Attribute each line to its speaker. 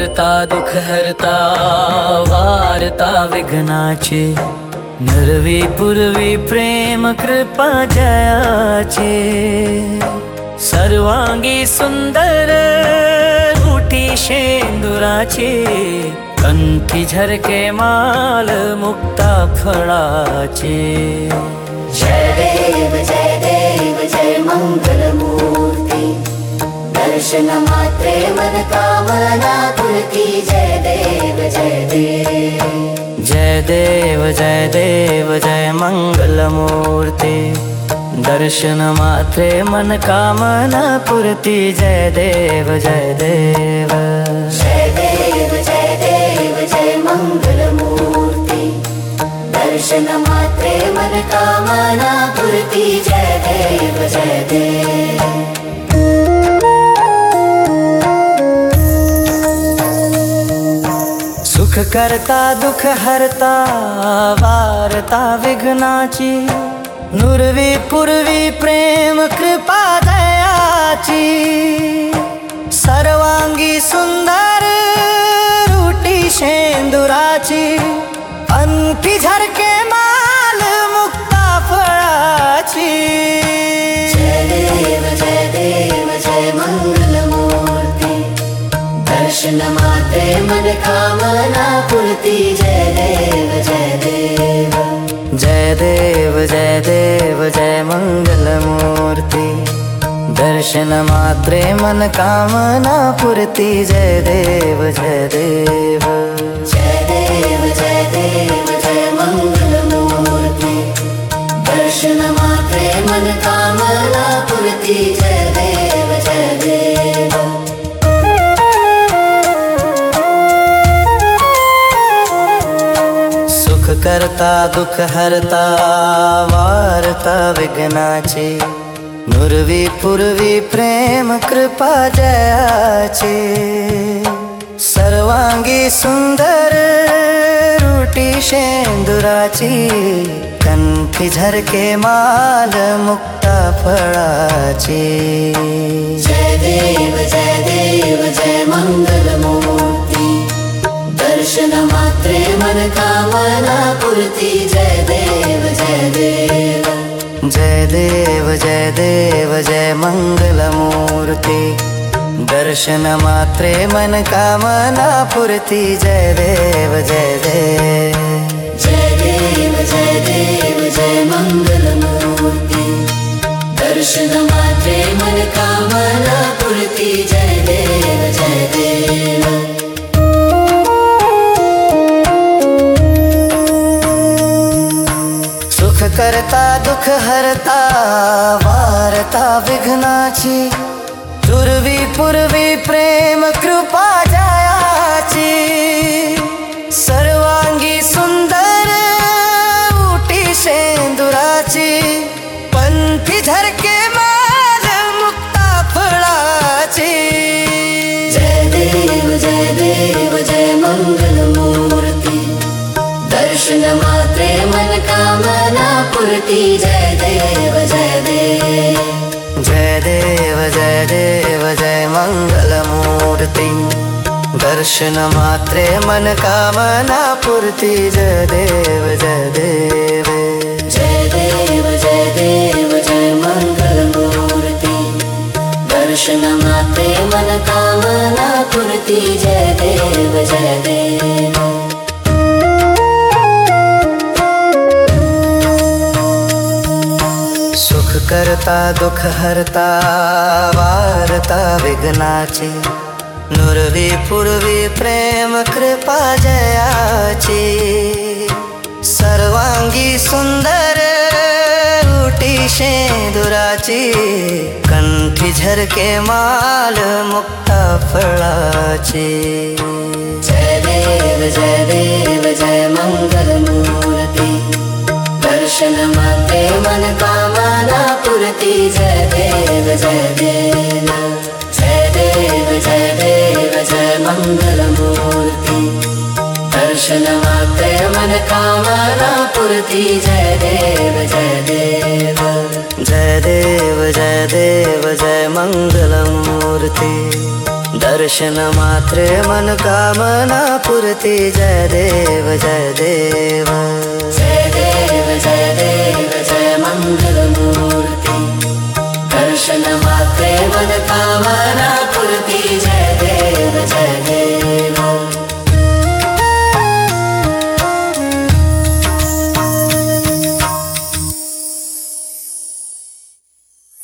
Speaker 1: करता दुख हरता वारता विघ्नाचे, नरवी पूर्वी प्रेम कृपा जयाचे। सर्वांगी सुंदर रूठी शेंदुराची, कंठी झरके माल मुक्ता फळाचे।
Speaker 2: जय देव जय मंगल मूर्ती, दर्शन मात्रे मन कामना पूर्ती। जय देव जय देव
Speaker 1: जय देव जय देव जय मंगल मूर्ती, दर्शन मात्रे मन कामना पूर्ती। जय देव जय देव
Speaker 2: जय देव जय मंगल मूर्ती, दर्शन मात्रे मन कामना पूर्ती। जय देव जय देव
Speaker 1: सुख करता दुख हरता वारता विघ्नाची, नुरवी पूर्वी प्रेम कृपा दयाची। सर्वांगी सुंदर रूठी शेंदुराची, अंती झरके माल मुक्ता फळाची।
Speaker 2: जय देव जय मंगल मूर्ती, दर्शन मात्रे मन कामना पूर्ती। जय देव जय देव
Speaker 1: जय देव जय देव जय मंगल मूर्ती, दर्शन मात्रे मन कामना पूर्ती। जय देव जय देव
Speaker 2: जय देव जय मंगल मूर्ती, दर्शन मात्रे मन कामना पूर्ती। जय देव जय देव
Speaker 1: सुख करता दुख हरता वारता विघ्नाची, नुरवी पूर्वी प्रेम कृपा जयाची। सर्वांगी सुंदर रूठी शेंदुराची, कंठी झरके माल मुक्ता फळाची।
Speaker 2: जय देव जय मंगल मूर्ती, दर्शन मात्रे मन कामना पूर्ती। जय देव जय देव
Speaker 1: जय देव जय देव जय मंगल मूर्ती, दर्शन मात्रे मन कामना पूर्ती। जय देव जय देव
Speaker 2: जय देव जय मंगल मूर्ती, दर्शन मात्रे मन कामना पूर्ती। जय देव जय देव
Speaker 1: सुख करता दुख हरता वारता विघ्नाची, दुर्वी पूर्वी प्रेम कृपा जयाची। सर्वांगी सुंदर उठी शेंदुराची, पंथी झरके माल मुक्ता फळाची।
Speaker 2: जय देव जय मंगल मूर्ती, दर्शन मात्रे मन कामना पूर्ती। जय देव जय देव
Speaker 1: जय देव जय देव जय मंगल मूर्ती, दर्शन मात्रे मन कामना पूर्ती। जय देव जय देव
Speaker 2: जय देव जय मंगल मूर्ती, दर्शन मात्रे मन कामना पूर्ती। जय देव जय देव
Speaker 1: सुख करता दुख हरता वारता विघ्नाची, नुरवी पूर्वी प्रेम कृपा जयाची। सर्वांगी सुंदर रूठी शेंदुराची, कंठी झरके माल मुक्ता फळाची।
Speaker 2: जय देव जय मंगल मूर्ती, दर्शन मात्रे मन कामना पूर्ती। जय देव जय देव जय मंगल मूर्ती, दर्शन मात्रे मन कामना पूर्ती। जय देव जय देव
Speaker 1: जय देव जय देव जय मंगल मूर्ती, दर्शन मात्रे मनोकामना पूर्ती जय देव जय देव
Speaker 2: जय देव जय देव जय मंगलमूर्ती।